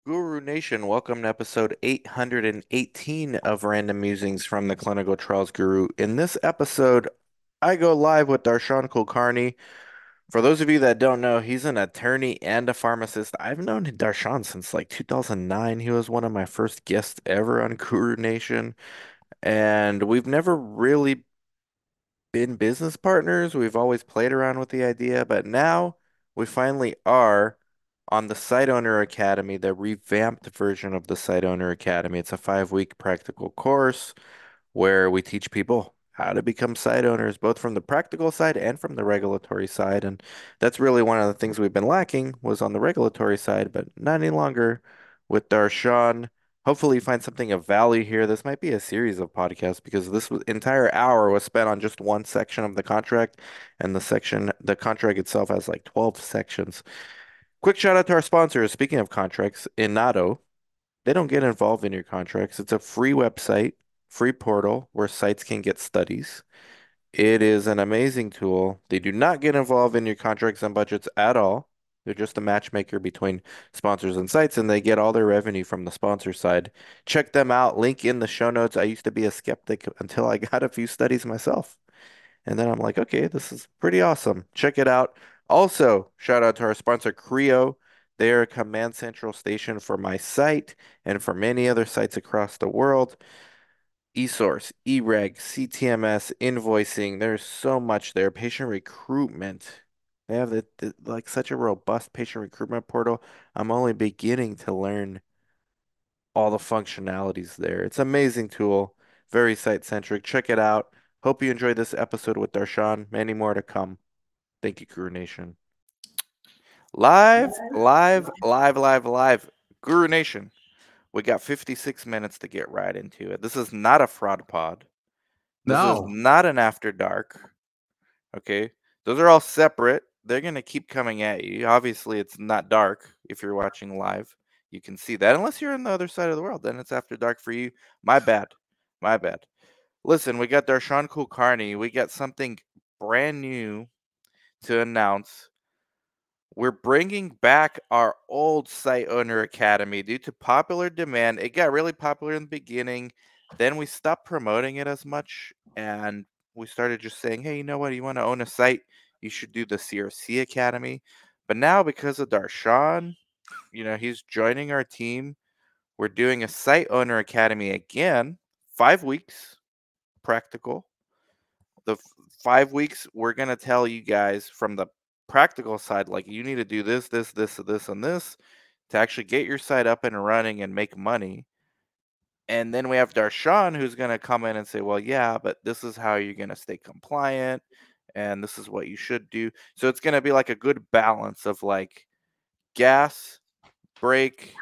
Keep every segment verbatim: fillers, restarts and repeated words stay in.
Guru Nation, welcome to episode eight hundred eighteen of Random Musings from the Clinical Trials Guru. In this episode, I go live with Darshan Kulkarni. For those of you that don't know, he's an attorney and a pharmacist. I've known Darshan since like two thousand nine. He was one of my first guests ever on Guru Nation, and we've never really been business partners. We've always played around with the idea, but now we finally are on the Site Owner Academy, the revamped version of the Site Owner Academy. It's a five week practical course where we teach people how to become site owners, both from the practical side and from the regulatory side. And that's really one of the things we've been lacking was on the regulatory side, but not any longer with Darshan. Hopefully you find something of value here. This might be a series of podcasts because this was, entire hour was spent on just one section of the contract, and the section, the contract itself has like twelve sections. Quick shout out to our sponsors. Speaking of contracts, Inato. They don't get involved in your contracts. It's a free website, free portal where sites can get studies. It is an amazing tool. They do not get involved in your contracts and budgets at all. They're just a matchmaker between sponsors and sites, and they get all their revenue from the sponsor side. Check them out. Link in the show notes. I used to be a skeptic until I got a few studies myself. And then I'm like, okay, this is pretty awesome. Check it out. Also, shout out to our sponsor, Creo. They are a command central station for my site and for many other sites across the world. eSource, eReg, C T M S, invoicing. There's so much there. Patient recruitment. They have the, the, like such a robust patient recruitment portal. I'm only beginning to learn all the functionalities there. It's an amazing tool, very site centric. Check it out. Hope you enjoyed this episode with Darshan. Many more to come. Thank you, Guru Nation. Live, live, live, live, live. Guru Nation. We got fifty-six minutes to get right into it. This is not a fraud pod. This is No. not an after dark. Okay. Those are all separate. They're going to keep coming at you. Obviously, it's not dark if you're watching live. You can see that. Unless you're on the other side of the world, then it's after dark for you. My bad. My bad. Listen, we got Darshan Kulkarni. We got something brand new to announce. We're bringing back our old Site Owner Academy due to popular demand. It got really popular in the beginning. Then we stopped promoting it as much and we started just saying, hey, you know what? You want to own a site? You should do the C R C Academy. But now, because of Darshan, you know, he's joining our team. We're doing a Site Owner Academy again, five weeks, practical. The f- five weeks, we're going to tell you guys from the practical side, like you need to do this, this, this, this, and this to actually get your site up and running and make money. And then we have Darshan who's going to come in and say, well, yeah, but this is how you're going to stay compliant and this is what you should do. So it's going to be like a good balance of like gas, brake,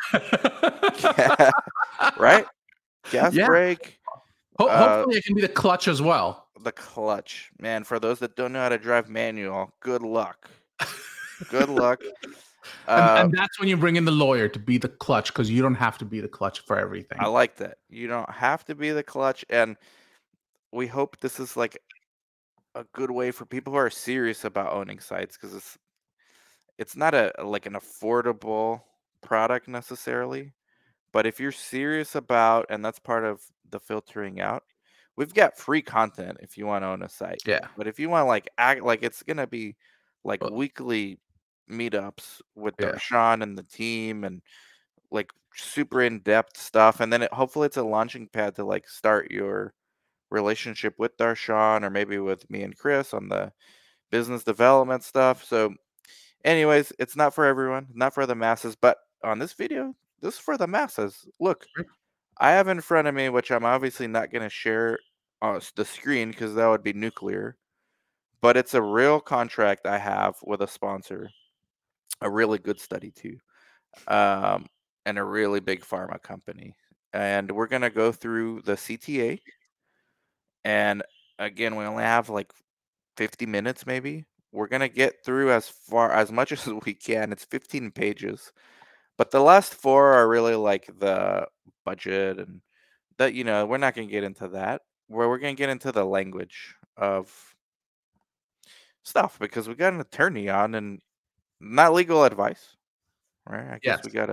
right? Gas, Yeah. brake, Ho- uh, hopefully, it can be the clutch as well. the clutch. Man, for those that don't know how to drive manual, good luck. Good luck. And Uh, and that's when you bring in the lawyer to be the clutch because you don't have to be the clutch for I everything. like that. You don't have to be the clutch, and we hope this is like a good way for people who are serious about owning sites because it's it's not a like an affordable product necessarily, but if you're serious about, and that's part of the filtering out, we've got free content if you want to own a site. Yeah. But if you want to like act like it's gonna be like Well, weekly meetups with yeah. Darshan and the team and like super in-depth stuff, and then it, hopefully it's a launching pad to like start your relationship with Darshan or maybe with me and Chris on the business development stuff. So anyways, it's not for everyone, not for the masses, but on this video, this is for the masses. Look, I have in front of me, which I'm obviously not going to share uh, s- the screen because that would be nuclear, but it's a real contract I have with a sponsor, a really good study too, um, and a really big pharma company. And we're going to go through the C T A. And again, we only have like fifty minutes maybe. We're going to get through as far as much as we can. It's fifteen pages. But the last four are really like the budget and that, you know, we're not going to get into that. Where we're going to get into the language of stuff because we got an attorney on and not legal advice, right? I Yes. guess we got to.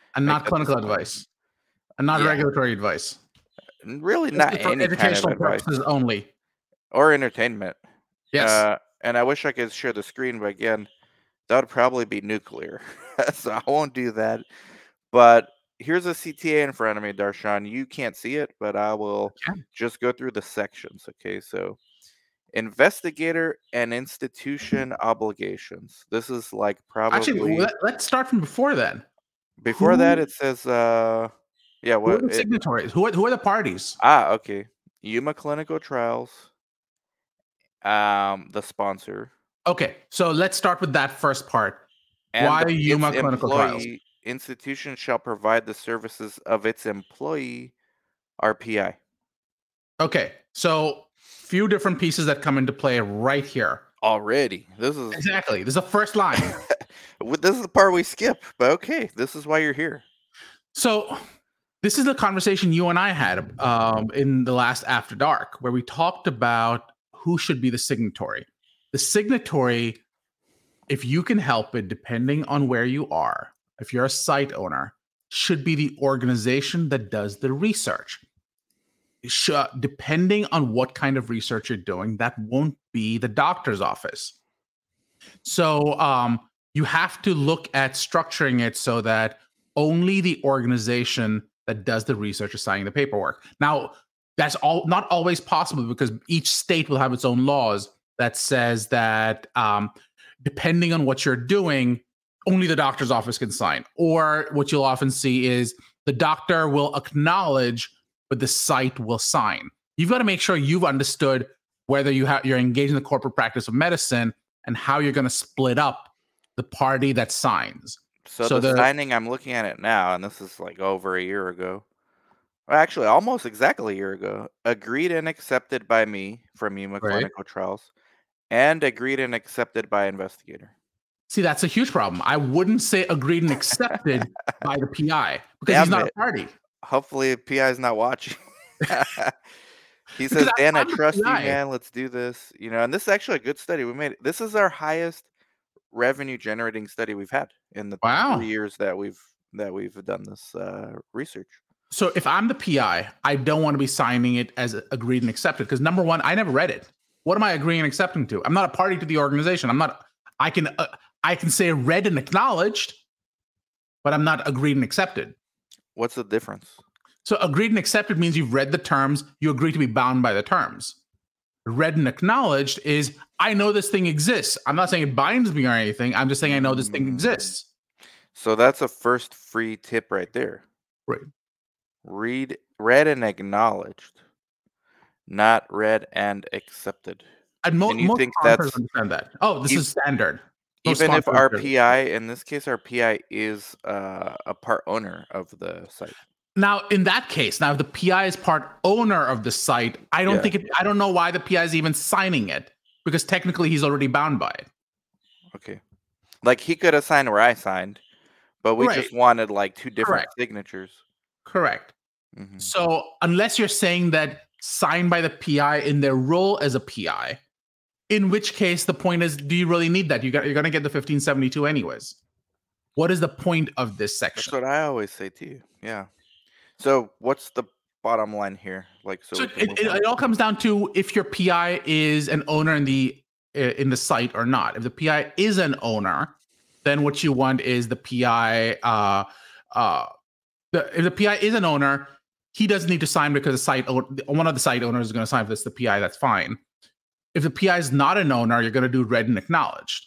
and Make not that clinical disclaimer. advice, and not Yeah, regulatory advice. really This not is for any kind of educational advice purposes only. or entertainment. Yes. Uh, and I wish I could share the screen, but again, that would probably be nuclear. So I won't do that. But here's a C T A in front of me, Darshan. You can't see it, but I will Okay. just go through the sections. Okay, so investigator and institution obligations. This is like Actually, probably let, let's start from before then. before that Who it says uh yeah, who are what the it signatories? Who are, who are the parties? ah okay. Yuma Clinical Trials, um, the sponsor, Okay, so let's start with that first part. and Why the its Yuma Clinical Trials? employee institution shall provide the services of its employee R P I. Okay, so few different pieces that come into play right here. Already. This is Exactly. This is the first line. well, this is the part we skip, but okay, this is why you're here. So this is the conversation you and I had um, in the last After Dark, where we talked about who should be the signatory. The signatory, if you can help it, depending on where you are, if you're a site owner, should be the organization that does the research. Sh- depending on what kind of research you're doing, that won't be the doctor's office. So um, you have to look at structuring it so that only the organization that does the research is signing the paperwork. Now, that's all not always possible because each state will have its own laws that says that um, depending on what you're doing, only the doctor's office can sign. Or what you'll often see is the doctor will acknowledge, but the site will sign. You've got to make sure you've understood whether you have you're engaged in the corporate practice of medicine and how you're going to split up the party that signs. So So the the signing, I'm looking at it now, and this is like over a year ago. Well, actually, almost exactly a year ago. Agreed and accepted by me from Yuma right. Clinical Trials, and agreed and accepted by investigator. See, that's a huge problem. I wouldn't say agreed and accepted by the P I because he's Damn not a it. party. Hopefully, P I is not watching. He Because says, I, Dan, I I'm the trust you, P I. man. Let's do this. You know, and this is actually a good study. We made it. This is our highest revenue generating study we've had in the three Wow. years that we've that we've done this uh, research. So if I'm the P I, I don't want to be signing it as agreed and accepted because number one, I never read it. What am I agreeing and accepting to? I'm not a party to the organization. I'm not. I can uh, I can say read and acknowledged, but I'm not agreed and accepted. What's the difference? So agreed and accepted means you've read the terms, you agree to be bound by the terms. Read and acknowledged is I know this thing exists. I'm not saying it binds me or anything. I'm just saying I know this thing Mm. exists. So that's a first free tip right there. Right. Read, read and acknowledged, not read and accepted. And mo- And you most think sponsors that's understand that. Oh, this e- is standard. Most even if sponsors our do. P I, in this case, our P I is uh, a part owner of the site? Now, in that case, now if the P I is part owner of the site, I don't Yeah. think it, I don't know why the P I is even signing it because technically he's already bound by it. Okay. Like he could have signed where I signed, but we Right. just wanted like two different Correct. signatures. Correct. hmm So unless you're saying that signed by the P I in their role as a P I, in which case the point is, do you really need that? You got you're gonna get the fifteen seventy-two anyways. What is the point of this That's section? what I always say to you. Yeah. So what's the bottom line here? Like, so So we can it, move it, on. it all comes down to if your P I is an owner in the uh, in the site or not. If the P I is an owner, then what you want is the P I. Uh, uh, the, if the P I is an owner, he doesn't need to sign because the site one of the site owners is going to sign for this. The P I, that's fine. If the P I is not an owner, you're going to do read and acknowledged.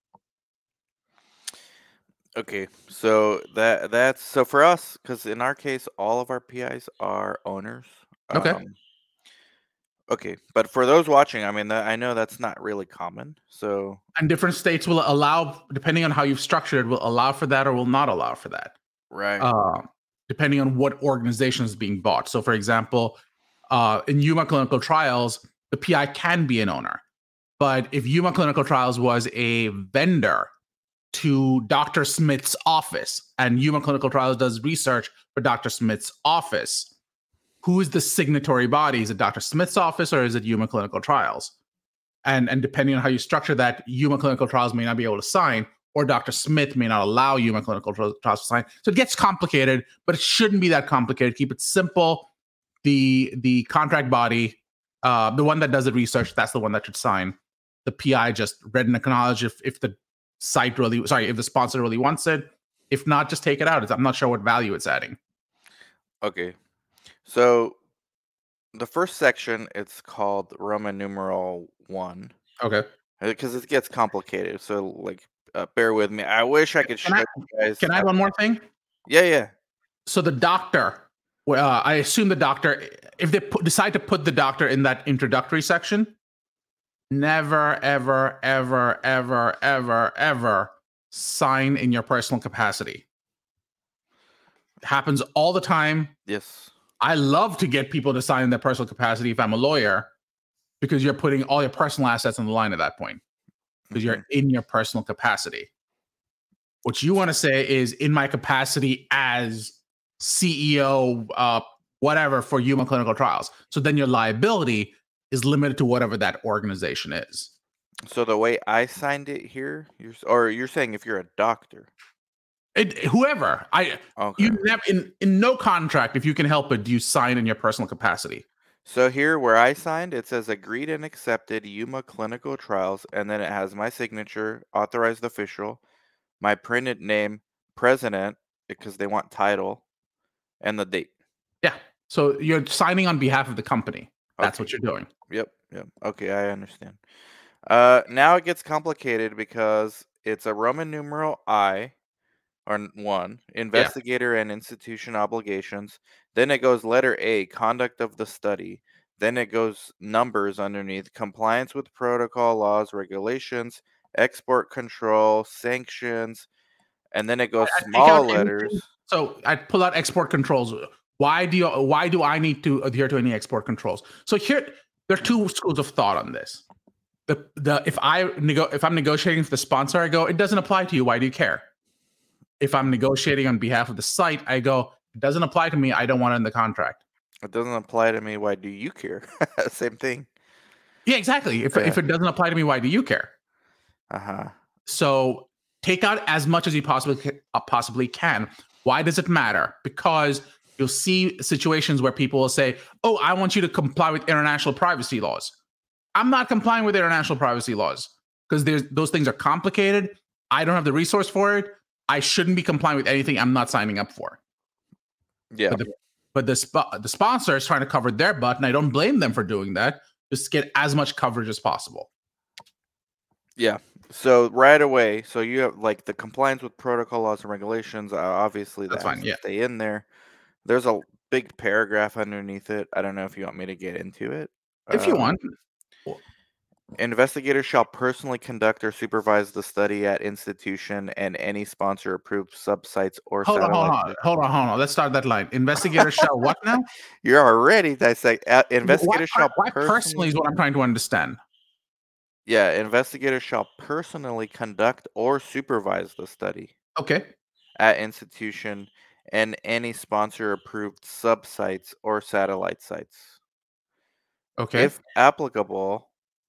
Okay, so that that's so for us, because in our case, all of our P Is are owners. Okay. Um, okay, but for those watching, I mean, that, I know that's not really common. So And different states will allow, depending on how you've structured it, will allow for that or will not allow for that. right, Uh, depending on what organization is being bought. So, for example, uh, in Yuma Clinical Trials, the P I can be an owner. But if Yuma Clinical Trials was a vendor to Doctor Smith's office and Yuma Clinical Trials does research for Doctor Smith's office, who is the signatory body? Is it Doctor Smith's office or is it Yuma Clinical Trials? And, and depending on how you structure that, Yuma Clinical Trials may not be able to sign, or Doctor Smith may not allow human clinical trials to sign. So it gets complicated, but it shouldn't be that complicated. Keep it simple. The the contract body, uh, the one that does the research, that's the one that should sign. The P I just read and acknowledge if if the site really, sorry, if the sponsor really wants it. If not, just take it out. It's, I'm not sure what value it's adding. Okay. So the first section, it's called Roman numeral one. Okay. Because it gets complicated. So, like, uh, bear with me. I wish I could Can show I you guys. can I add one more thing? Yeah, yeah. So the doctor, well, uh, I assume the doctor, if they put, decide to put the doctor in that introductory section, never, ever, ever, ever, ever, ever sign in your personal capacity. It happens all the time. Yes. I love to get people to sign in their personal capacity if I'm a lawyer, because you're putting all your personal assets on the line at that point, because Mhm. you're in your personal capacity. What you want to say is in my capacity as C E O, uh, whatever, for human clinical trials. So then your liability is limited to whatever that organization is. So the way I signed it here, you're, s- or you're saying if you're a doctor. It, whoever I Okay. you never in in no contract, if you can help it, do you sign in your personal capacity? So here where I signed, it says agreed and accepted Yuma clinical trials, and then it has my signature, authorized official, my printed name, president, because they want title, and the date. Yeah. So you're signing on behalf of the company. That's Okay. what you're doing. Yep. Yep. Okay, I understand. Uh, now it gets complicated because it's a Roman numeral I, or n- one, Yeah. investigator and institution obligations. Then it goes letter A, conduct of the study. Then it goes numbers underneath, compliance with protocol, laws, regulations, export control, sanctions, and then it goes I take out small anything. letters. So I pull out export controls. Why do you why do I need to adhere to any export controls? So here there are two schools of thought on this. The the if I nego- if I'm negotiating for the sponsor, I go, it doesn't apply to you. Why do you care? If I'm negotiating on behalf of the site, I go, it doesn't apply to me. I don't want it in the contract. It doesn't apply to me. Why do you care? Same thing. Yeah, exactly. If Yeah. if it doesn't apply to me, why do you care? Uh huh. So take out as much as you possibly ca- uh, possibly can. Why does it matter? Because you'll see situations where people will say, "Oh, I want you to comply with international privacy laws." I'm not complying with international privacy laws because there's those things are complicated. I don't have the resource for it. I shouldn't be complying with anything I'm not signing up for. Yeah. But the but the sp- the sponsor is trying to cover their butt, and I don't blame them for doing that. Just get as much coverage as possible. Yeah. So right away, so you have like the compliance with protocol laws and regulations. Uh, obviously, that That's has fine. to Yeah, stay in there. There's a big paragraph underneath it. I don't know if you want me to get into it. if you Uh, want. investigators shall personally conduct or supervise the study at institution and any sponsor approved subsites or Hold on, hold satellite on, sites. hold on, hold on. Let's start that line. Investigators shall what now? You're already dissect. Uh, Why, investigators why, shall why personally personally. is what I'm trying to understand. Yeah, investigators shall personally conduct or supervise the study Okay, at institution and any sponsor approved subsites or satellite sites. okay, If applicable,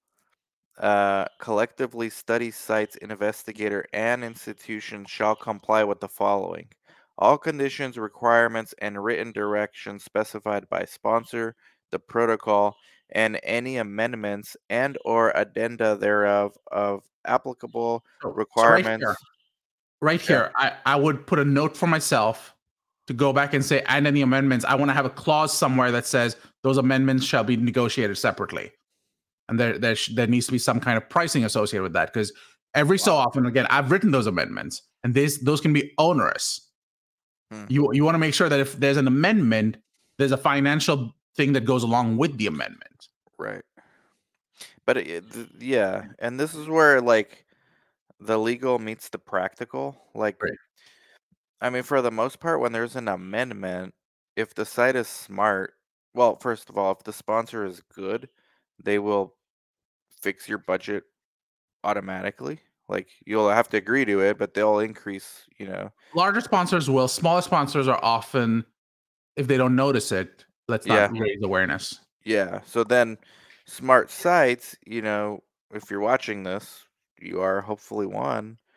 uh, collectively study sites, investigator, and institution shall comply with the following. All conditions, requirements, and written directions specified by sponsor, the protocol, and any amendments and or addenda thereof of applicable so, so right here, requirements. right Yeah. here, I, I would put a note for myself to go back and say, and any amendments. I want to have a clause somewhere that says those amendments shall be negotiated separately, and there there, sh- there needs to be some kind of pricing associated with that because every so Wow. often, again, I've written those amendments, and these those can be onerous. Hmm. You you want to make sure that if there's an amendment, there's a financial thing that goes along with the amendment. Right. But it, th- yeah, and this is where like the legal meets the practical. Like, Right. I mean, for the most part, when there's an amendment, if the site is smart, well, first of all, if the sponsor is good, they will fix your budget automatically. Like, you'll have to agree to it, but they'll increase, you know. Larger sponsors will. Smaller sponsors are often, if they don't notice it, let's not Yeah, raise awareness. yeah. So then, smart sites, you know, if you're watching this, you are hopefully one.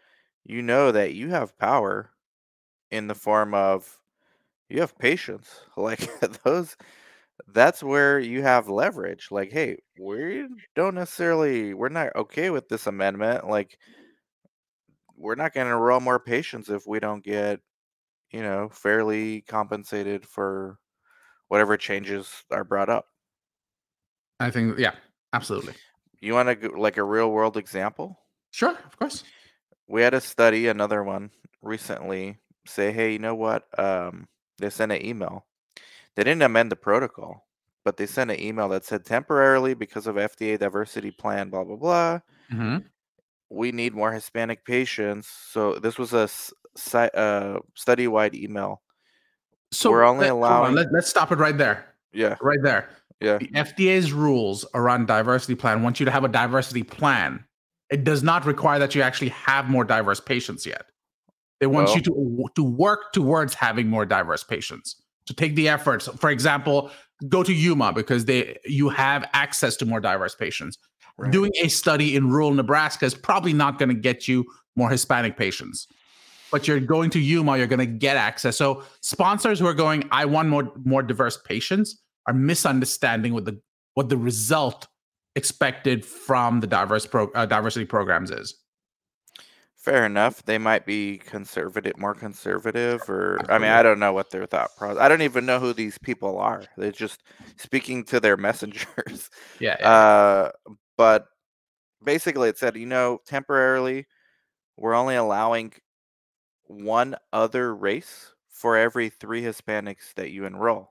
you know that you have power in the form of you have patience. Like those that's where you have leverage. Like, hey, we don't necessarily we're not okay with this amendment. Like, we're not going to enroll more patients if we don't get, you know, fairly compensated for whatever changes are brought up. I think, yeah, absolutely. You want to like a real world example? Sure, of course. We had a study, another one recently, say, hey, you know what? Um, they sent an email. They didn't amend the protocol, but they sent an email that said temporarily because of F D A diversity plan, blah blah blah. Hmm. We need more Hispanic patients. So this was a s- si- uh, study-wide email. We're So only let, hold on, allowing, let, let's stop it right there. yeah, Right there. yeah. The F D A's rules around diversity plan want you to have a diversity plan. It does not require that you actually have more diverse patients yet. They want you Well, to to work towards having more diverse patients. To take the efforts. For example, go to Yuma because they you have access to more diverse patients. right. Doing a study in rural Nebraska is probably not going to get you more Hispanic patients. But you're going to Yuma, you're going to get access. So sponsors who are going, I want more more diverse patients, are misunderstanding what the what the result expected from the diverse pro, uh, diversity programs is. Fair enough. They might be conservative, more conservative, or I mean, Absolutely. I don't know what their thought process. I don't even know who these people are. They're just speaking to their messengers. Yeah, yeah, yeah. Uh, but basically, it said, you know, temporarily, we're only allowing one other race for every three Hispanics that you enroll.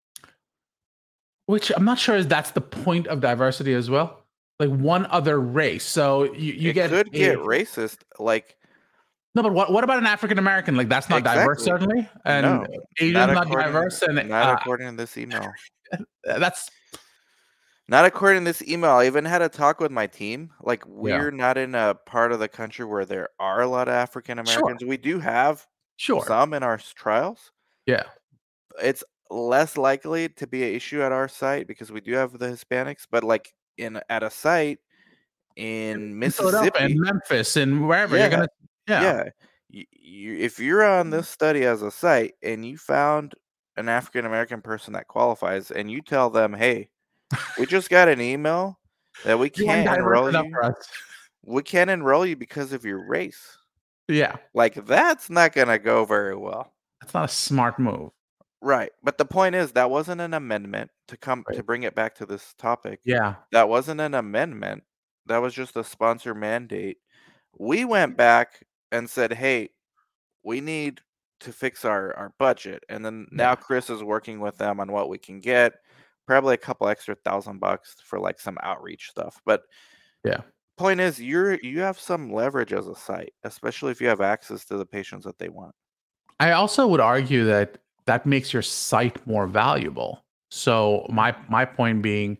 Which I'm not sure is that's the point of diversity as well. Like one other race. So you, you It get could get a racist, like no, but what, what about an African American? Like that's not diverse, exactly. certainly. And No, not Asian's not according, diverse. And not uh, according to this email. that's Not according to this email. I even had a talk with my team. Like, yeah. we're not in a part of the country where there are a lot of African Sure. Americans. We do have Sure. some in our s- trials. Yeah. It's less likely to be an issue at our site because we do have the Hispanics, but like in at a site in In Philadelphia and Mississippi, Memphis and wherever you're yeah, gonna yeah. yeah. You, you, if you're on this study as a site and you found an African American person that qualifies and you tell them, "Hey, we just got an email that we You weren't can't diverse enroll enough you. for us. We can't enroll you because of your race." Yeah. Like, that's not gonna go very well. That's not a smart move. Right, but the point is that wasn't an amendment to come to Right. bring it back to this topic. Yeah. That wasn't an amendment. That was just a sponsor mandate. We went back and said, "Hey, we need to fix our our budget." And then now Yeah. Chris is working with them on what we can get, probably a couple extra thousand bucks for like some outreach stuff. But Yeah. point is, you're you have some leverage as a site, especially if you have access to the patients that they want. I also would argue that that makes your site more valuable. So my my point being,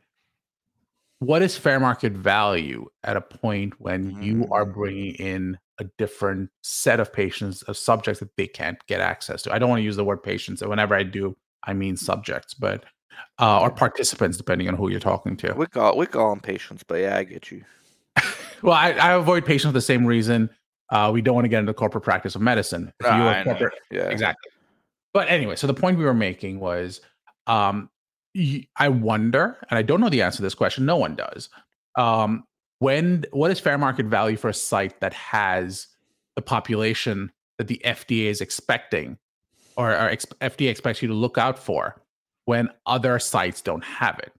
what is fair market value at a point when you are Mm, bringing in a different set of patients, of subjects that they can't get access to? I don't want to use the word patients. And whenever I do, I mean subjects, but uh, or yeah. participants, depending on who you're talking to. We call we call them patients, but yeah, I get you. Well, I, I avoid patients for the same reason. Uh, we don't want to get into corporate practice of medicine. If Ah, you're a I know. corporate, Yeah. exactly. But anyway, so the point we were making was, um, y- I wonder, and I don't know the answer to this question. No one does. Um, when what is fair market value for a site that has the population that the F D A is expecting, or, or ex- F D A expects you to look out for, when other sites don't have it?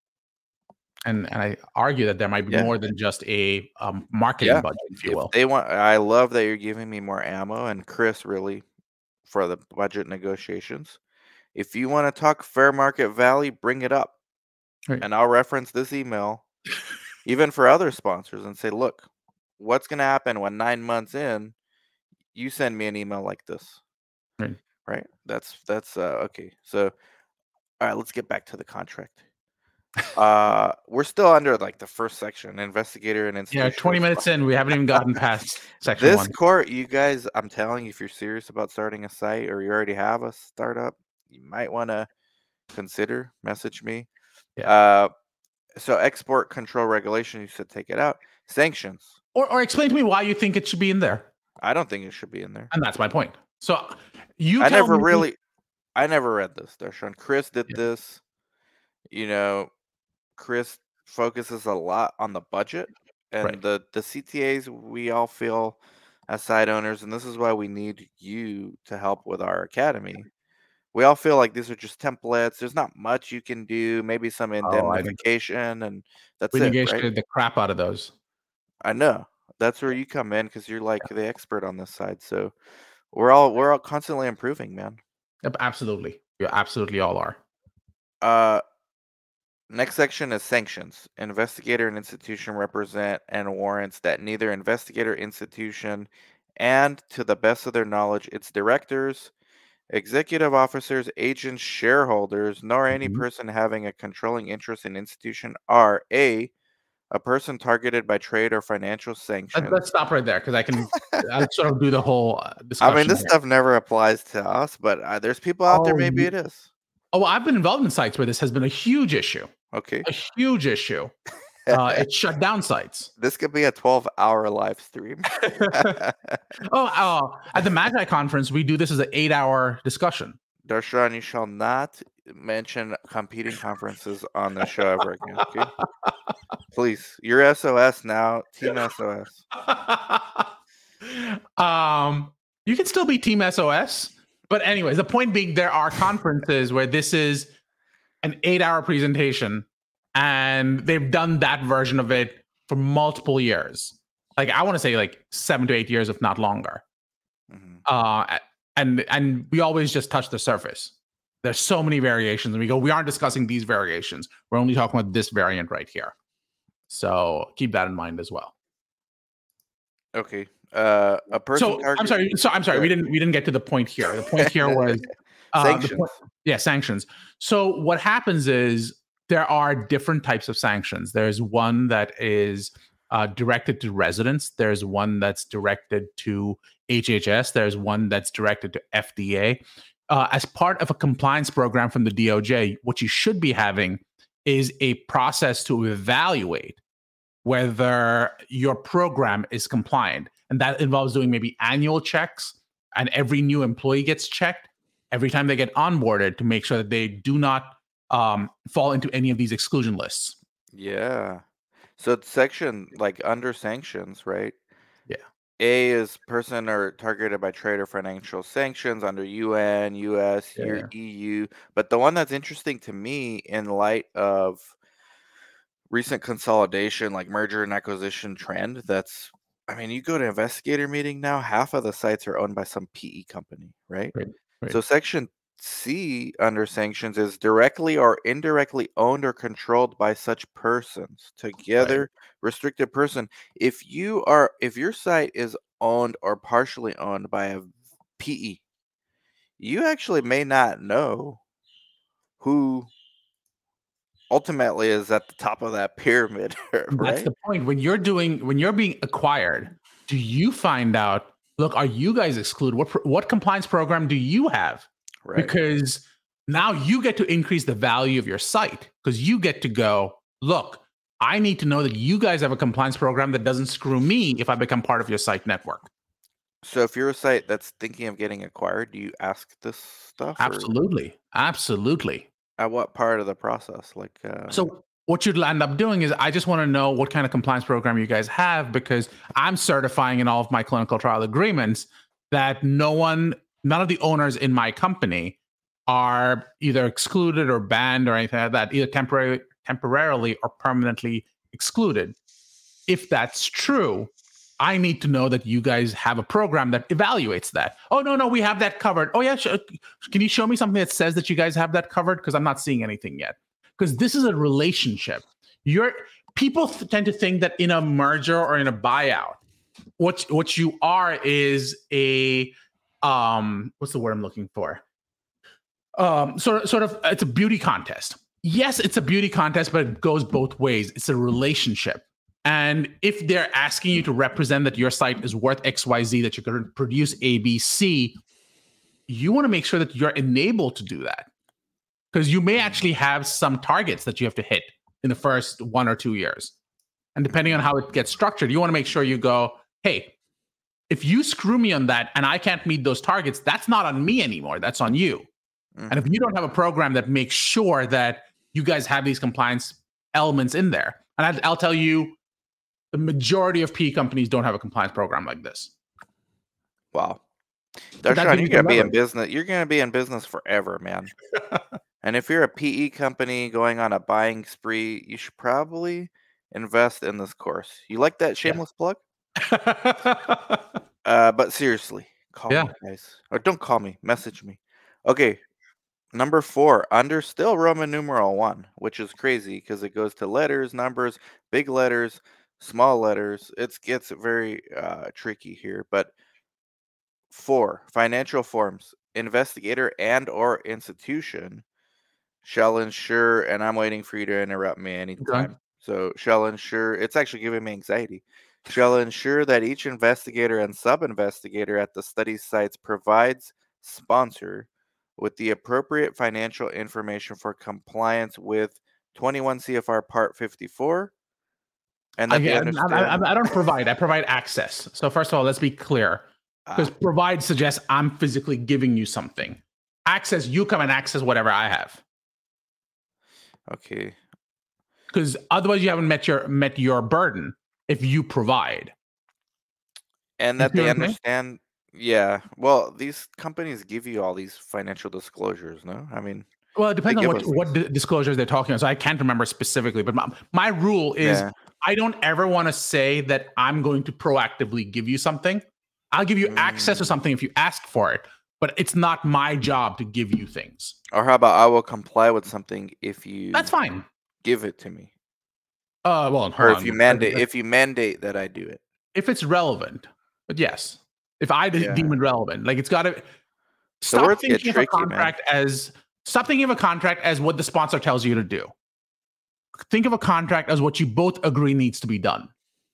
And and I argue that there might be Yeah. more than just a um, marketing Yeah. budget, if you If will. they want, I love that you're giving me more ammo and Chris really for the budget negotiations. If you want to talk fair market value, bring it up. Right. And I'll reference this email even for other sponsors and say, look, what's going to happen when nine months in you send me an email like this, Right. right? That's that's uh, okay. So, all right, let's get back to the contract. Uh, we're still under like the first section, investigator and Yeah, institutional twenty minutes in, we haven't even gotten past section This one. court, you guys, I'm telling you, if you're serious about starting a site or you already have a startup, you might want to consider message me. Yeah. Uh, so export control regulation, you should take it out. Sanctions. Or or explain to me why you think it should be in there. I don't think it should be in there. And that's my point. So you I tell never me. really, I never read this, Darshan. Chris did Yeah, this. You know, Chris focuses a lot on the budget right. and the the C T As. We all feel as site owners, and this is why we need you to help with our academy. We all feel like these are just templates. There's not much you can do. Maybe some Oh, I think indemnification, and that's we it, right? negotiated the crap out of those. I know. That's where you come in because you're like the expert on this side. So we're all we're all constantly improving, man. Yep, absolutely. You absolutely all are. Uh, Next section is sanctions. Investigator and institution represent and warrants that neither investigator, institution, and to the best of their knowledge, its directors, executive officers, agents, shareholders, nor any Mhm. person having a controlling interest in institution are a a person targeted by trade or financial Let- Let's sanctions. stop right there because I can I'll sort of do the whole uh, I mean, discussion this here. stuff never applies to us, but uh, there's people out there. Oh, Maybe you, it is. oh, I've been involved in sites where this has been a huge issue, Okay. a huge issue. Uh, it shut down sites. This could be a twelve-hour live stream. Oh, uh, at the Magi conference, we do this as an eight-hour discussion. Darshan, you shall not mention competing conferences on the show ever again. Okay, please. You're S O S now, Team S O S. um, you can still be Team S O S, but anyways, the point being, there are conferences where this is an eight-hour presentation, and they've done that version of it for multiple years. Like I want to say, like seven to eight years, if not longer. Mhm. Uh, and and we always just touch the surface. There's so many variations, and we go, we aren't discussing these variations. We're only talking about this variant right here. So keep that in mind as well. Okay. Uh, a person So I'm target sorry. So I'm sorry. We didn't we didn't get to the point here. The point here was uh, the sanctions. point, yeah, sanctions. So what happens is there are different types of sanctions. There's one that is uh, directed to residents. There's one that's directed to H H S. There's one that's directed to F D A. Uh, as part of a compliance program from the D O J, what you should be having is a process to evaluate whether your program is compliant. And that involves doing maybe annual checks, and every new employee gets checked every time they get onboarded to make sure that they do not um, fall into any of these exclusion lists. Yeah. So it's section like under sanctions, right? Yeah. A is person or targeted by trade or financial sanctions under U N, U S, your Yeah. E U. But the one that's interesting to me in light of recent consolidation, like merger and acquisition trend, that's, I mean, you go to investigator meeting now, half of the sites are owned by some P E company, right? Right. Right. So section C under sanctions is directly or indirectly owned or controlled by such persons. Right. Together, restricted person. If you are if your site is owned or partially owned by a P E, you actually may not know who ultimately is at the top of that pyramid, That's right? the point. When you're doing, when you're being acquired, do you find out, look, are you guys excluded? What, what compliance program do you have? Right. Because now you get to increase the value of your site because you get to go, look, I need to know that you guys have a compliance program that doesn't screw me if I become part of your site network. So if you're a site that's thinking of getting acquired, do you ask this stuff or Absolutely. Absolutely. at what part of the process? Like, um, So what you'd end up doing is I just want to know what kind of compliance program you guys have because I'm certifying in all of my clinical trial agreements that no one, none of the owners in my company are either excluded or banned or anything like that, either temporarily, temporarily or permanently excluded. If that's true, I need to know that you guys have a program that evaluates that. Oh, no, no, we have that covered. Oh, yeah. Sh- can you show me something that says that you guys have that covered? Because I'm not seeing anything yet. Because this is a relationship. You're people th- tend to think that in a merger or in a buyout, what what you are is a um what's the word I'm looking for? Um, sort of, sort of, it's a beauty contest. Yes, it's a beauty contest, but it goes both ways. It's a relationship. And if they're asking you to represent that your site is worth X Y Z, that you can produce A B C, you want to make sure that you're enabled to do that. Because you may actually have some targets that you have to hit in the first one or two years. And depending on how it gets structured, you want to make sure you go, hey, If you screw me on that and I can't meet those targets, that's not on me anymore. That's on you. Mm-hmm. And if you don't have a program that makes sure that you guys have these compliance elements in there, and I'll tell you, the majority of P E companies don't have a compliance program like this. Wow. Darshan, you're gonna be in business. You're gonna be in business forever, man. And if you're a P E company going on a buying spree, you should probably invest in this course. You like that shameless yeah. plug? uh, but seriously, call yeah. me, guys, or don't call me. Message me. Okay. Number four, under still Roman numeral one, which is crazy because it goes to letters, numbers, big letters, small letters. It gets very uh, tricky here, but four, financial forms, investigator and or institution shall ensure, and I'm waiting for you to interrupt me anytime. Okay. So shall ensure, it's actually giving me anxiety, shall ensure that each investigator and sub-investigator at the study sites provides sponsor with the appropriate financial information for compliance with twenty-one C F R Part fifty-four. And that I, they understand. I, I, I don't provide, I provide access. So first of all, let's be clear. Because ah. provide suggests I'm physically giving you something. Access, you come and access whatever I have. Okay. Because otherwise you haven't met your met your burden if you provide. And that they understand. Yeah. Well, these companies give you all these financial disclosures, no? I mean, well, it depends on what, what d- disclosures they're talking about. So I can't remember specifically, but my, my rule is yeah. I don't ever want to say that I'm going to proactively give you something. I'll give you mm. access to something if you ask for it, but it's not my job to give you things. Or how about I will comply with something if you That's fine. Give it to me. Uh well, or if on. you mandate if you mandate that I do it. If it's relevant. But yes. If I yeah. deem it relevant. Like it's gotta stop the thinking tricky, of a contract man. as stop thinking of a contract as what the sponsor tells you to do. Think of a contract as what you both agree needs to be done.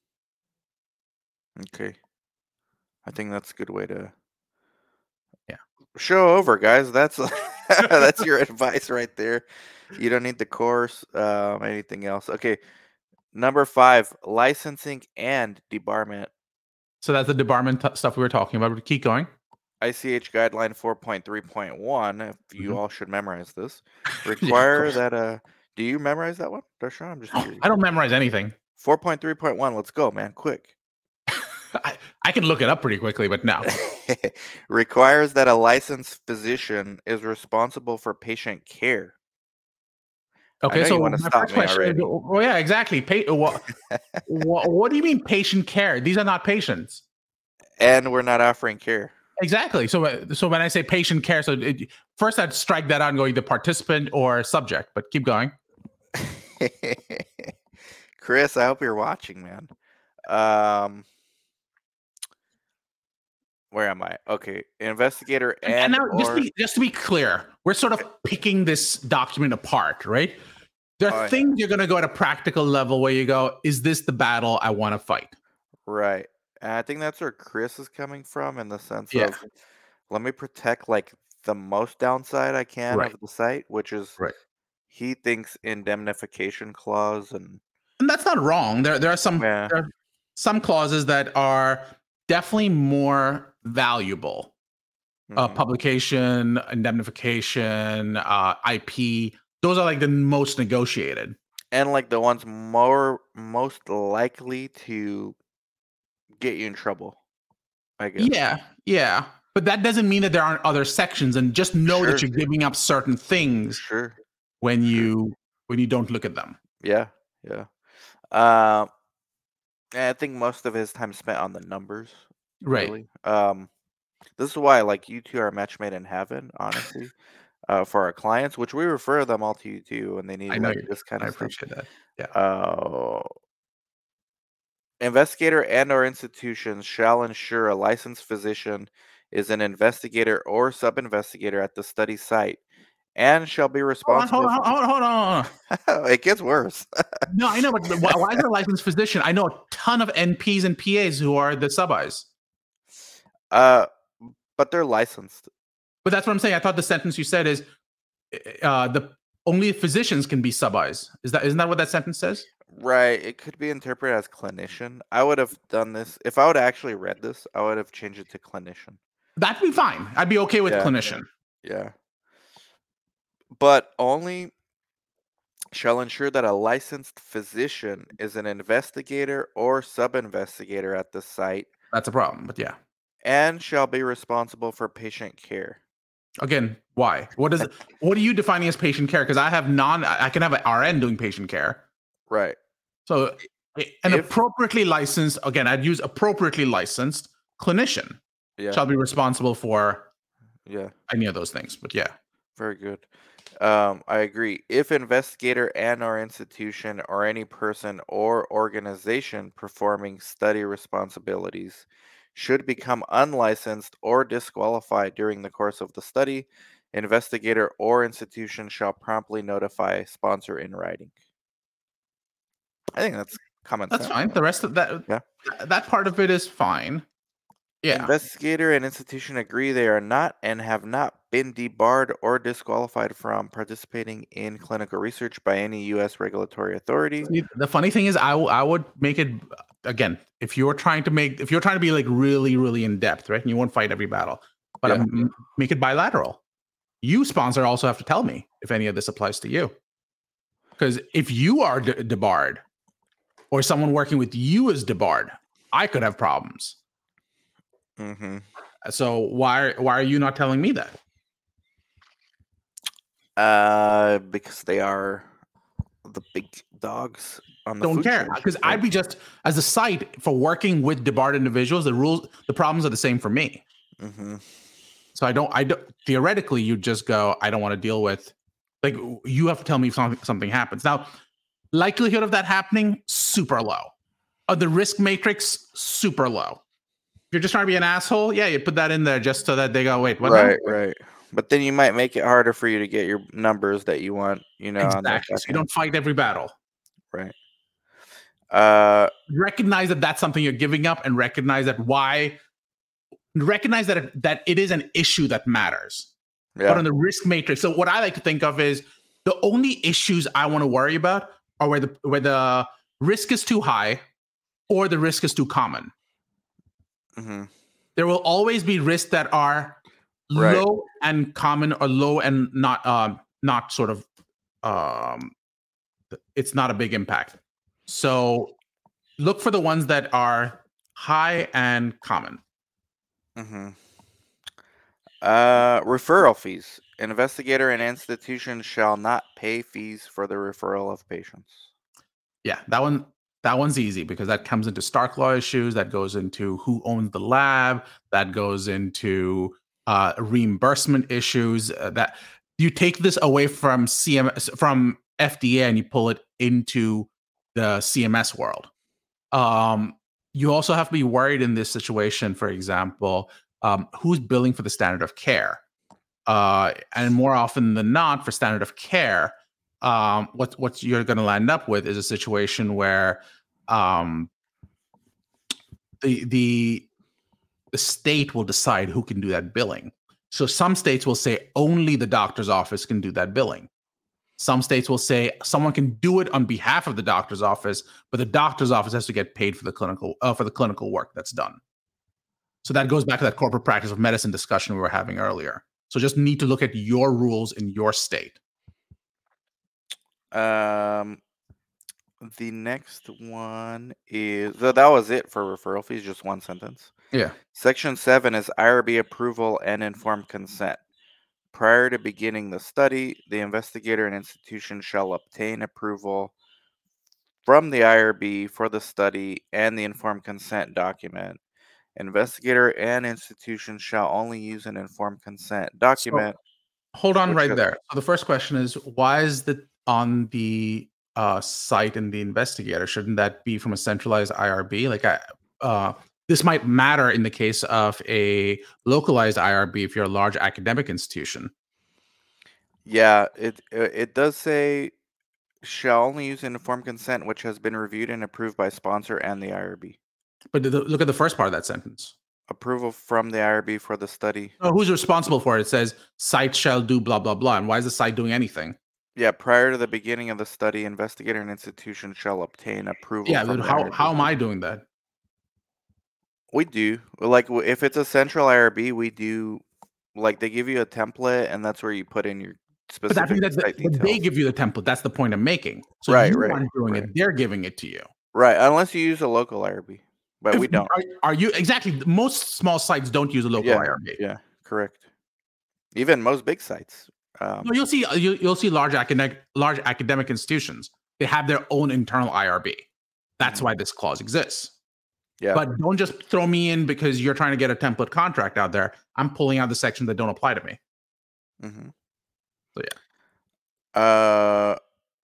Okay. I think that's a good way to yeah. show over, guys. That's that's your advice right there. You don't need the course, um, anything else. Okay. Number five, licensing and debarment. So that's the debarment t- stuff we were talking about. But keep going. I C H guideline four point three point one. If you mm-hmm. all should memorize this, require yeah, that. Uh, do you memorize that one, Darshan? I'm just curious. I don't memorize anything. four point three point one. Let's go, man. Quick. I, I can look it up pretty quickly, but no. Requires that a licensed physician is responsible for patient care. Okay, so my first question. Well, yeah, exactly. Pa- what, what, what do you mean patient care? These are not patients. And we're not offering care. Exactly. So, so when I say patient care, so it, first I'd strike that out and go either participant or subject, but keep going. Chris, I hope you're watching, man. Um, where am I? Okay, investigator and, and now, or... just, be, just to be clear, we're sort of picking this document apart, right? There are oh, things yeah. you're going to go at a practical level where you go, is this the battle I want to fight? Right. And I think that's where Chris is coming from in the sense yeah. of, let me protect like the most downside I can right. of the site, which is right. he thinks indemnification clause. And and that's not wrong. There, there are some yeah. there are some clauses that are definitely more valuable. Mm-hmm. Uh, publication, indemnification, uh, I P. Those are like the most negotiated. And like the ones more most likely to get you in trouble, I guess. Yeah, yeah. But that doesn't mean that there aren't other sections, and just know sure, that you're giving up certain things sure. when you sure. when you don't look at them. Yeah, yeah. Um, and I think most of his time spent on the numbers. Really. Right. Um, this is why like you two are a match made in heaven, honestly. Uh, for our clients, which we refer them all to you too, and they need I know like you, this kind I of appreciate stuff. that. Yeah. Uh, investigator and or institutions shall ensure a licensed physician is an investigator or sub-investigator at the study site and shall be responsible. Hold on, hold on, hold on. Hold on. It gets worse. No, I know, but why is there a licensed physician? I know a ton of N Ps and P As who are the sub-Is. Uh, but they're licensed. But that's what I'm saying. I thought the sentence you said is uh, the only physicians can be sub-Is. Is that isn't that what that sentence says? Right. It could be interpreted as clinician. I would have done this if I would have actually read this. I would have changed it to clinician. That'd be fine. I'd be okay with Yeah. clinician. Yeah. But only shall ensure that a licensed physician is an investigator or sub-investigator at the site That's a problem. But yeah. and shall be responsible for patient care. Again, why? What is what are you defining as patient care? Because I have non I can have an R N doing patient care. Right. So an If appropriately licensed, again, I'd use appropriately licensed clinician yeah, shall be responsible for yeah, any of those things. But yeah. very good. Um, I agree. If investigator and or institution or any person or organization performing study responsibilities should become unlicensed or disqualified during the course of the study, investigator or institution shall promptly notify sponsor in writing. I think that's common That's sense. fine. The rest of that Yeah. that part of it is fine. Yeah. Investigator and institution agree they are not and have not been debarred or disqualified from participating in clinical research by any U S regulatory authority. See, the funny thing is, I, w- I would make it again if you're trying to make if you're trying to be like really really in depth, right? And you won't fight every battle, but Yeah. um, make it bilateral. You sponsor also have to tell me if any of this applies to you, because if you are de- debarred or someone working with you is debarred, I could have problems. Mm-hmm. So why why are you not telling me that? Uh, because they are the big dogs on the Don't food care chain. because right? I'd be just as a site for working with debarred individuals. The rules, the problems are the same for me. Mm-hmm. So I don't, I don't, theoretically, you just go, I don't want to deal with, like, you have to tell me if something, something happens. Now, likelihood of that happening, super low. Uh, the risk matrix, super low. If you're just trying to be an asshole, yeah, you put that in there just so that they go, wait, what? Right, now? right. But then you might make it harder for you to get your numbers that you want, you know, on the Exactly. So back you don't end. fight every battle. Right. Uh, Recognize that that's something you're giving up and recognize that why, recognize that it, that it is an issue that matters. But yeah. on the risk matrix, so what I like to think of is the only issues I want to worry about are where the where the risk is too high or the risk is too common. Mm-hmm. There will always be risks that are Right. low and common, or low and not um not sort of um it's not a big impact. So look for the ones that are high and common. Mm-hmm. Uh, referral fees. Investigator and institution shall not pay fees for the referral of patients. Yeah, that one that one's easy because that comes into Stark law issues, that goes into who owns the lab, that goes into uh, reimbursement issues. Uh, that you take this away from C M S, from F D A, and you pull it into the C M S world. Um, you also have to be worried in this situation, for example, um, who's billing for the standard of care, uh, and more often than not, for standard of care, um, what what you're going to land up with is a situation where um, the the the state will decide who can do that billing. So some states will say only the doctor's office can do that billing. Some states will say someone can do it on behalf of the doctor's office, but the doctor's office has to get paid for the clinical uh, for the clinical work that's done. So that goes back to that corporate practice of medicine discussion we were having earlier. So just need to look at your rules in your state. Um, the next one is so that was it for referral fees, just one sentence. Yeah. Section seven is I R B approval and informed consent. Prior to beginning the study, the investigator and institution shall obtain approval from the I R B for the study and the informed consent document. Investigator and institution shall only use an informed consent So document. hold on Which right is, there. So the first question is, why is that on the uh, site in the investigator? Shouldn't that be from a centralized I R B? Like, I, uh, this might matter in the case of a localized I R B if you're a large academic institution. yeah, it it it does say shall only use an informed consent which has been reviewed and approved by sponsor and the I R B. But the, look at the first part of that sentence. Approval from the I R B for the study. So who's responsible for it? It says site shall do blah blah blah. And why is the site doing anything? Yeah, prior to the beginning of the study, investigator and institution shall obtain approval Yeah, from but the how how I R B. am I doing that? We do. Like, w- if it's a central I R B, we do, like, they give you a template, and that's where you put in your But that specific means that the, site but they details. give you the template. That's the point I'm making. So Right, you right, aren't doing right, it; they're giving it to you. right. Unless you use a local I R B, but If we don't. are, are you exactly? Most small sites don't use a local Yeah, I R B. yeah, correct. Even most big sites. No, Um, you'll see you, you'll see large academic large academic institutions. They have their own internal I R B. That's mhm, why this clause exists. yeah. But don't just throw me in because you're trying to get a template contract out there. I'm pulling out the sections that don't apply to me. hmm So yeah, Uh,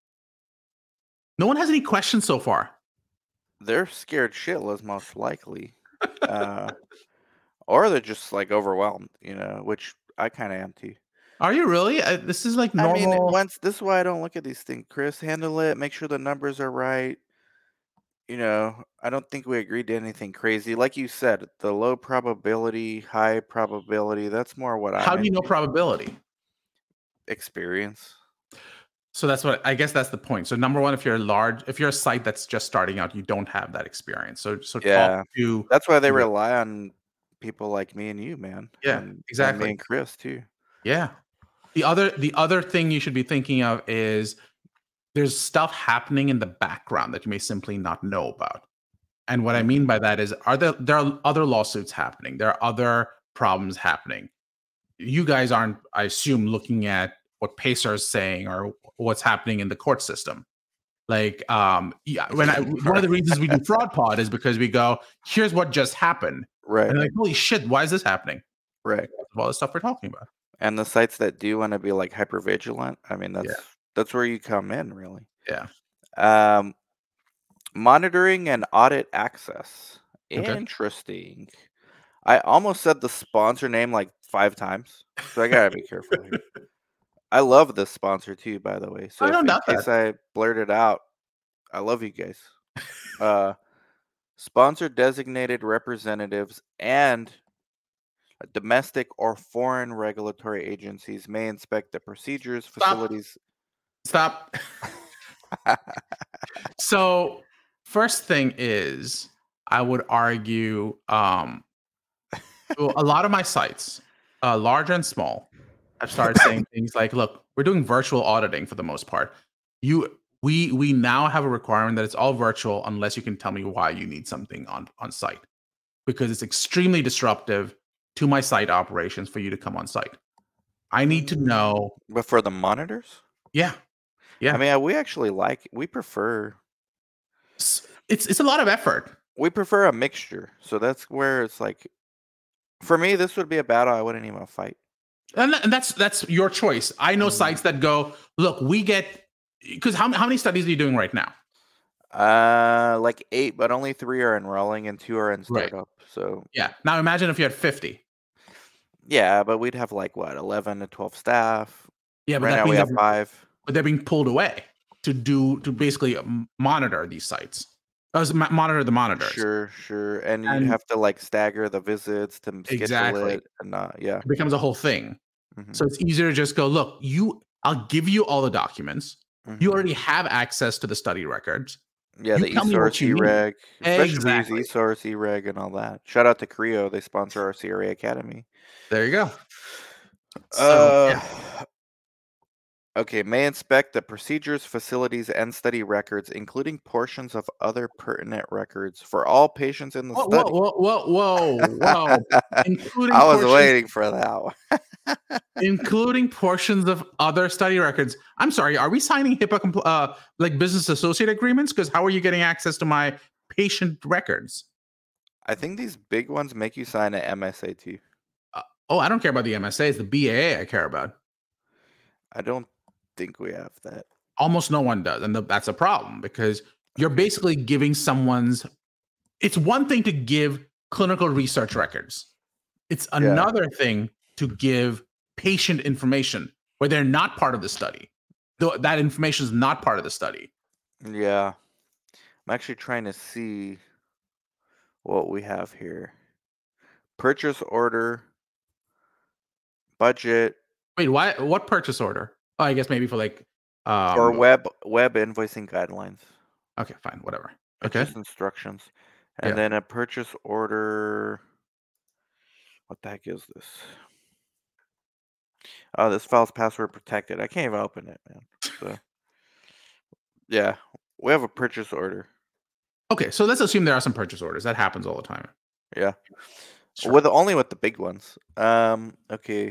no one has any questions so far. they're scared shitless, most likely. Uh, or they're just like overwhelmed, you know, which I kind of am too. Are you really? Uh, this is like I mean, normal. once this is why I don't look at these things. Chris, handle it. Make sure the numbers are right. You know, I don't think we agreed to anything crazy. Like you said, the low probability, high probability. That's more what I'm How do you know into. probability? Experience. So that's what I guess that's the point. So number one, if you're a large, if you're a site that's just starting out, you don't have that experience. So so talk Yeah, to that's why they your rely on people like me and you, man, yeah, and and me exactly. and Chris too. Yeah. The other the other thing you should be thinking of is there's stuff happening in the background that you may simply not know about. And what I mean Mhm. by that is are there there are other lawsuits happening. There are other problems happening. You guys aren't, I assume, looking at what Pacer is saying or what's happening in the court system. Like, um, yeah, when I one of Right, the reasons we do Fraud Pod is because we go, here's what just happened. right, And like, holy shit, why is this happening? right. Because of all the stuff we're talking about. And the sites that do wanna be, like, hyper vigilant, I mean, Yeah. that's that's where you come in, really. Yeah. Um, monitoring and audit access. Okay. Interesting. I almost said the sponsor name, like, five times, so I gotta be careful here. I love this sponsor too, by the way, so I if don't in doubt that. case I blurt it out, I love you guys. Uh, sponsor designated representatives and domestic or foreign regulatory agencies may inspect the procedures, Stop. facilities. Stop. So, first thing is, I would argue um, well, a lot of my sites, uh, large and small, have started saying things like, "Look, we're doing virtual auditing for the most part. You, we, we now have a requirement that it's all virtual unless you can tell me why you need something on on site, because it's extremely disruptive to my site operations for you to come on site. I need to Mm, know." but for the monitors, Yeah, I yeah. mean, uh, we actually like we prefer S- It's it's a lot of effort. we prefer a mixture. So that's where it's like for me, this would be a battle I wouldn't even fight. And, tha- and that's that's your choice. I know Mhm. sites that go, look, we get because how, how many studies are you doing right now? Uh, like eight, but only three are enrolling and two are in Right. startup. So Yeah. Now imagine if you had fifty. yeah, but we'd have like what, eleven to twelve staff. Yeah, but Right that now we means have that five. but they're being pulled away to do to basically m- monitor these sites, as mo- monitor the monitors, Sure, sure. And you'd and have to like stagger the visits to m- schedule exactly it and uh yeah. it becomes a whole thing. hmm So it's easier to just go, look, you, I'll give you all the documents. You hmm already have access to the study records. Yeah, You the tell me what eSource, you need. eReg, especially we use Exactly. eSource, eReg, and all that. Shout out to Creo, they sponsor our C R A Academy. There you go. So Uh, yeah. okay, may inspect the procedures, facilities, and study records, including portions of other pertinent records for all patients in the Whoa, whoa, study. whoa, whoa, whoa, whoa. Including I was portions waiting for that one. including portions of other study records. I'm sorry, are we signing HIPAA compl- uh, like business associate agreements? Because how are you getting access to my patient records? I think these big ones make you sign an M S A too. Uh, oh, I don't care about the M S A. It's the B A A I care about. I don't think we have that. Almost no one does, and th- that's a problem because you're Okay. basically giving someone's. It's one thing to give clinical research records. It's Yeah. another thing to give patient information where they're not part of the study. Though that information is not part of the study. Yeah. I'm actually trying to see what we have here. Purchase order, budget. Wait, why? What purchase order? Oh, I guess maybe for like Or Um, web web invoicing guidelines, okay, fine, whatever. Okay, purchase instructions, and yeah. then a purchase order. What the heck is this? Oh, this file's password protected. I can't even open it, man. So yeah, we have a purchase order. Okay, so let's assume there are some purchase orders. That happens all the time. Yeah, Sure. with only with the big ones. Um, okay.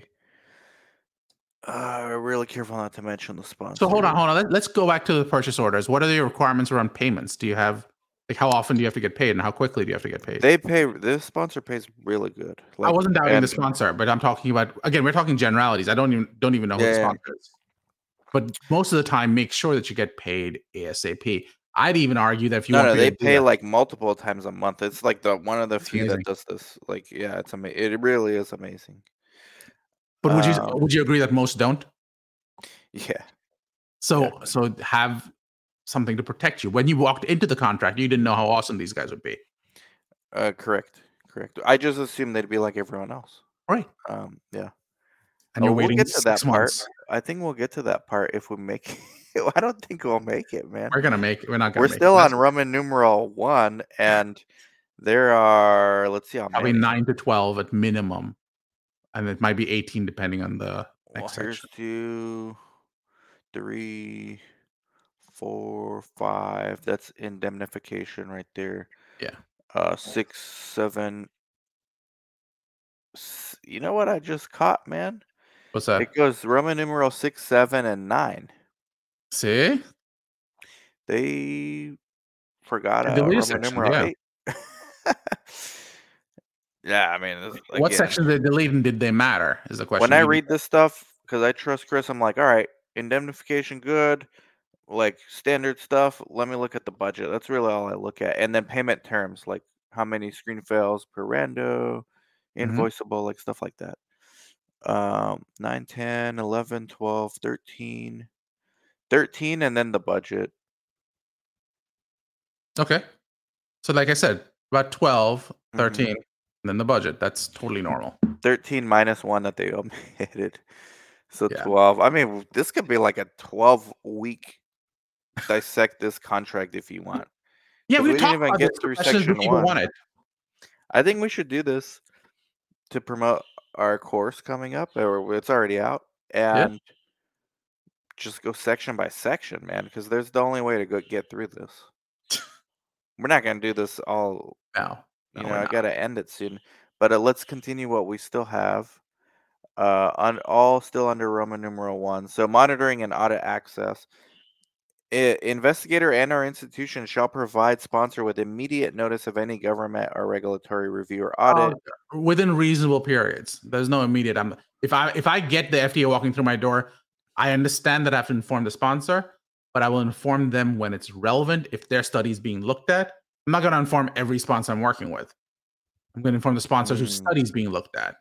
Uh, really careful not to mention the So hold on, sponsor. hold on. Let, let's go back to the purchase orders. What are the requirements around payments? Do you have like how often do you have to get paid, and how quickly do you have to get paid? They pay. This sponsor pays really good. I Like, wasn't doubting the and sponsor, but I'm talking about again. We're talking generalities. I don't even don't even know who the yeah, yeah. sponsor is. But most of the time, make sure that you get paid ASAP. I'd even argue that if you No, want no, people they to do pay that, like multiple times a month. It's like the one of the it's few that amazing. does this. Like, yeah, it's amazing. It really is amazing. But would you Um, would you agree that most don't? yeah, yeah. So so have something to protect you. When you walked into the contract, you didn't know how awesome these guys would be. Uh, correct, correct. I just assumed they'd be like everyone else. Right. Um, yeah. And Oh, you're we'll waiting get to six that part. months. I think we'll get to that part if we make it. I don't think we'll make it, man. We're gonna make we're not We're gonna make it. still That's on okay. Roman numeral one, and there are, let's see how Probably many. nine to twelve at minimum. And it might be eighteen depending on the Well, next here's section. two, three, four, five. That's indemnification right there. Yeah. Uh, six, seven. s- You know what I just caught, man? What's It that? goes Roman numeral six, seven, and nine. See? They forgot The uh, deleted Roman section, numeral yeah. eight. Yeah, I mean, this, What again, sections they delete and did they matter is the when question. I You did read this stuff, because I trust Chris, I'm like, all right, indemnification, good, like standard stuff. Let me look at the budget. That's really all I look at. And then payment terms, like how many screen fails per rando, Mhm. invoiceable, like stuff like that. Um, nine, ten, eleven, twelve, thirteen, thirteen, and then the budget. Okay. So like I said, about twelve, hmm thirteen, and then the budget. That's totally normal. thirteen minus one that they omitted. So Yeah. twelve. I mean, this could be like a twelve week dissect this contract if you want. Yeah, Because we we didn't talked even about this. get The through question is, do section people one. want it? I think we should do this to promote our course coming up, or it's already out, Yeah. and just go section by section, man, because there's the only way to go get through this. We're not gonna do this all, No. you No, know. we're I not. gotta end it soon, but uh, let's continue what we still have. Uh, on all still under Roman numeral one. So monitoring and audit access. I- investigator and our institution shall provide sponsor with immediate notice of any government or regulatory review or Uh, audit. within reasonable periods. There's no immediate. I'm if I if I get the F D A walking through my door, I understand that I have to inform the sponsor, but I will inform them when it's relevant. If their study is being looked at, I'm not going to inform every sponsor I'm working with. I'm going to inform the sponsors whose Mm, study is being looked at.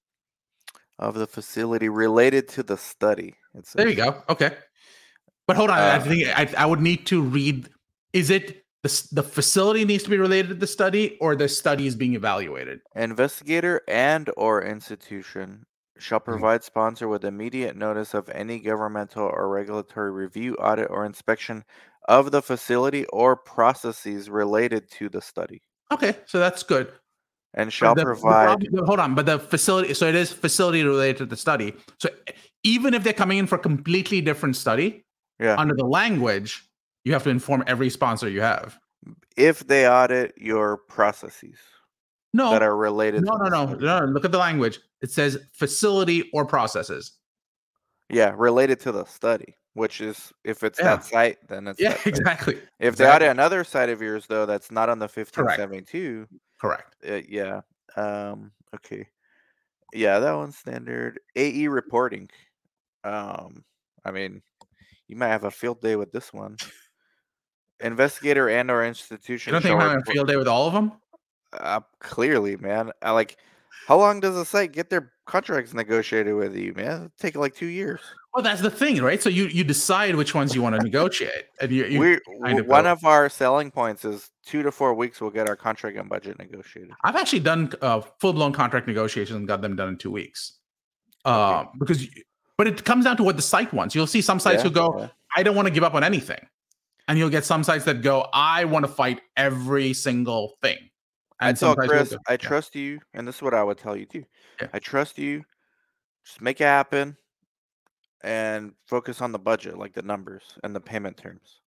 of the facility related to the study, it There says. you go. Okay, but hold on. I Uh, think I, I would need to read. Is it the s- the facility needs to be related to the study, or the study is being evaluated? investigator and or institution shall Mhm. provide sponsor with immediate notice of any governmental or regulatory review, audit, or inspection of the facility or processes related to the study, Okay, so that's good. and But shall the, the provide. problem, hold on, but the facility, so it is facility related to the study. So even if they're coming in for a completely different study, Yeah, under the language, you have to inform every sponsor you have. if they audit your processes that No, are related no, to no, the no, study. no. Look at the language. It says facility or processes. Yeah, related to the study, which is if it's Yeah, that site, then it's yeah, that site. exactly, If they exactly. audit another site of yours, though, that's not on the Correct, fifteen seventy-two, correct. uh, yeah. Um, okay. Yeah, that one's standard. A E reporting. Um, I mean, you might have a field day with this one. Investigator and or You institution don't think shall I'm having a report. field day with all of them? Uh, clearly, man. I like. How long does a site get their contracts negotiated with you, man? It'll take like two years. Well, that's the thing, right? So you you decide which ones you want to negotiate, and you you We kind w- of go. one of our selling points is two to four weeks. We'll get our contract and budget negotiated. I've actually done uh, full blown contract negotiations and got them done in two weeks. Okay. Uh, because, you- but it comes down to what the site wants. You'll see some sites Yeah. who go, Yeah. I don't want to give up on anything. And you'll get some sites that go, I want to fight every single thing. I And some tell sites will Chris, go, I yeah, trust you, and this is what I would tell you too. yeah. I trust you. Just make it happen and focus on the budget, like the numbers and the payment terms.